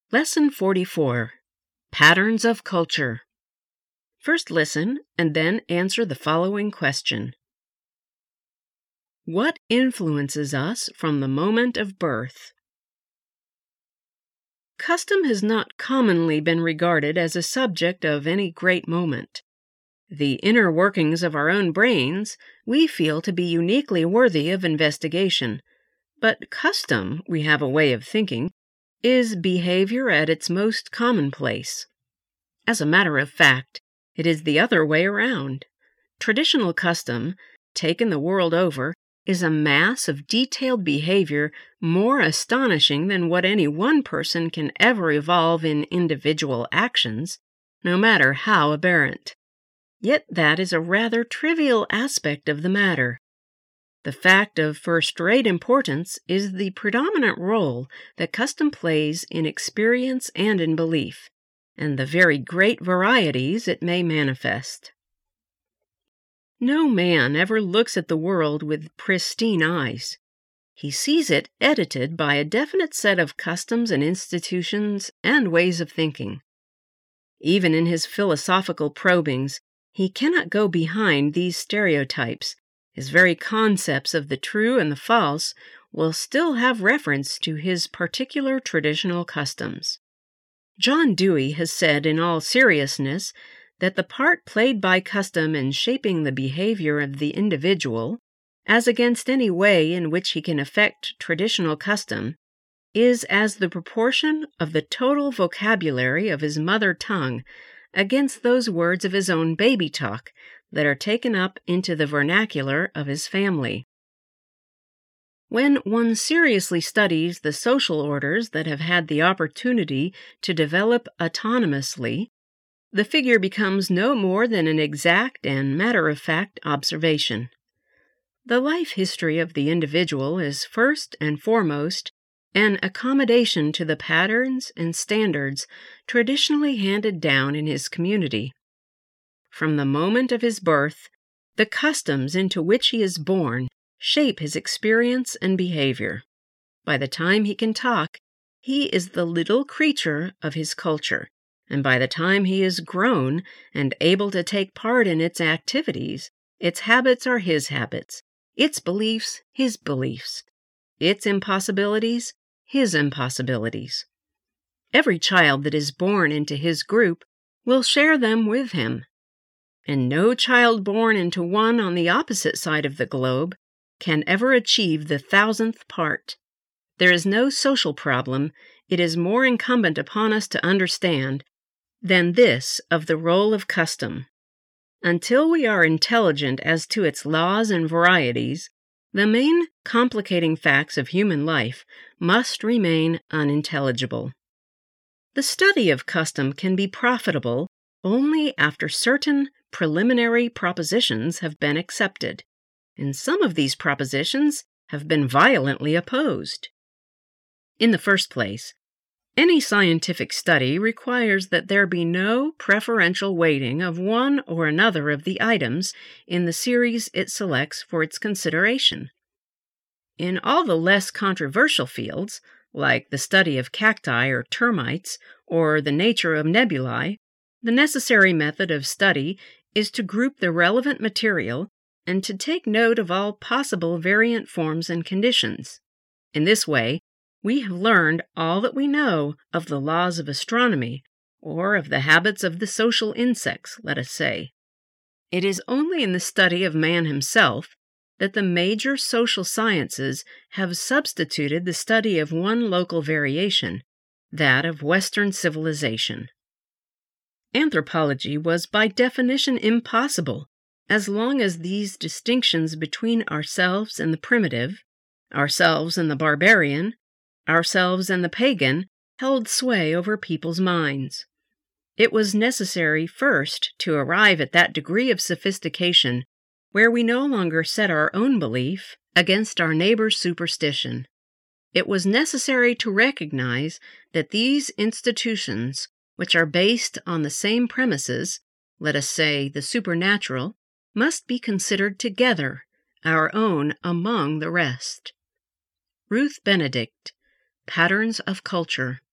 Lesson 44. Patterns of Culture. First listen and then answer the following question. What influences us from the moment of birth? Custom has not commonly been regarded as a subject of any great moment. The inner workings of our own brains we feel to be uniquely worthy of investigation, but custom, we have a way of thinking, is behavior at its most commonplace. As a matter of fact, it is the other way around. Traditional custom, taken the world over, is a mass of detailed behavior more astonishing than what any one person can ever evolve in individual actions, no matter how aberrant. Yet that is a rather trivial aspect of the matter. The fact of first-rate importance is the predominant role that custom plays in experience and in belief, and the very great varieties it may manifest. No man ever looks at the world with pristine eyes. He sees it edited by a definite set of customs and institutions and ways of thinking. Even in his philosophical probings, he cannot go behind these stereotypes. His very concepts of the true and the false will still have reference to his particular traditional customs. John Dewey has said in all seriousness that the part played by custom in shaping the behavior of the individual, as against any way in which he can affect traditional custom, is as the proportion of the total vocabulary of his mother tongue against those words of his own baby talk that are taken up into the vernacular of his family. When one seriously studies the social orders that have had the opportunity to develop autonomously, the figure becomes no more than an exact and matter-of-fact observation. The life history of the individual is first and foremost an accommodation to the patterns and standards traditionally handed down in his community. From the moment of his birth, the customs into which he is born shape his experience and behavior. By the time he can talk, he is the little creature of his culture, and by the time he is grown and able to take part in its activities, its habits are his habits, its beliefs his beliefs, its impossibilities his impossibilities. Every child that is born into his group will share them with him, and no child born into one on the opposite side of the globe can ever achieve the 1,000th part. There is no social problem it is more incumbent upon us to understand than this of the role of custom. Until we are intelligent as to its laws and varieties, the main complicating facts of human life must remain unintelligible. The study of custom can be profitable only after certain preliminary propositions have been accepted, and some of these propositions have been violently opposed. In the first place, any scientific study requires that there be no preferential weighting of one or another of the items in the series it selects for its consideration. In all the less controversial fields, like the study of cacti or termites or the nature of nebulae, the necessary method of study is to group the relevant material and to take note of all possible variant forms and conditions. In this way, we have learned all that we know of the laws of astronomy, or of the habits of the social insects, let us say. It is only in the study of man himself that the major social sciences have substituted the study of one local variation, that of Western civilization. Anthropology was by definition impossible as long as these distinctions between ourselves and the primitive, ourselves and the barbarian, ourselves and the pagan held sway over people's minds. It was necessary first to arrive at that degree of sophistication where we no longer set our own belief against our neighbor's superstition. It was necessary to recognize that these institutions, which are based on the same premises, let us say the supernatural, must be considered together, our own among the rest. Ruth Benedict, Patterns of Culture.